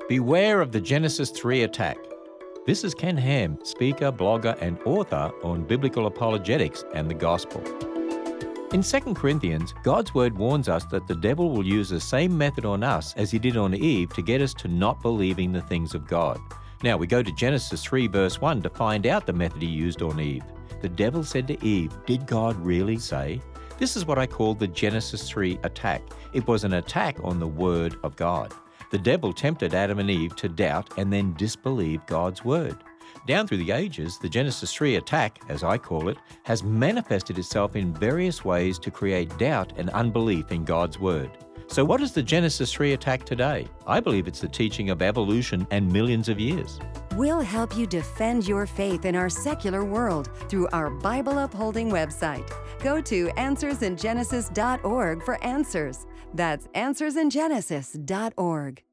Beware of the Genesis 3 attack. This is Ken Ham, speaker, blogger, and author on biblical apologetics and the gospel. In 2 Corinthians, God's word warns us that the devil will use the same method on us as he did on Eve to get us to not believing the things of God. Now, we go to Genesis 3 verse 1 to find out the method he used on Eve. The devil said to Eve, "Did God really say?" This is what I call the Genesis 3 attack. It was an attack on the word of God. The devil tempted Adam and Eve to doubt and then disbelieve God's word. Down through the ages, the Genesis 3 attack, as I call it, has manifested itself in various ways to create doubt and unbelief in God's word. So what is the Genesis 3 attack today? I believe it's the teaching of evolution and millions of years. We'll help you defend your faith in our secular world through our Bible-upholding website. Go to AnswersInGenesis.org for answers. That's AnswersInGenesis.org.